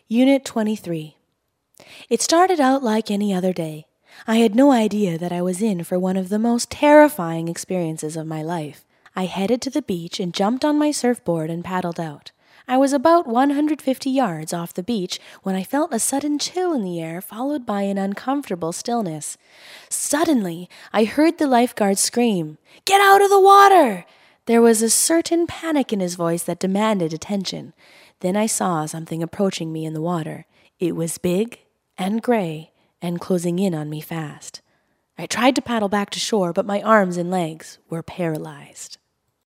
Unit 23. It started out like any other day. I had no idea that I was in for one of the most terrifying experiences of my life. I headed to the beach and jumped on my surfboard and paddled out. I was about 150 yards off the beach when I felt a sudden chill in the air followed by an uncomfortable stillness. Suddenly, I heard the lifeguard scream, "Get out of the water!" There was a certain panic in his voice that demanded attention. Then I saw something approaching me in the water. It was big and gray and closing in on me fast. I tried to paddle back to shore, but my arms and legs were paralyzed.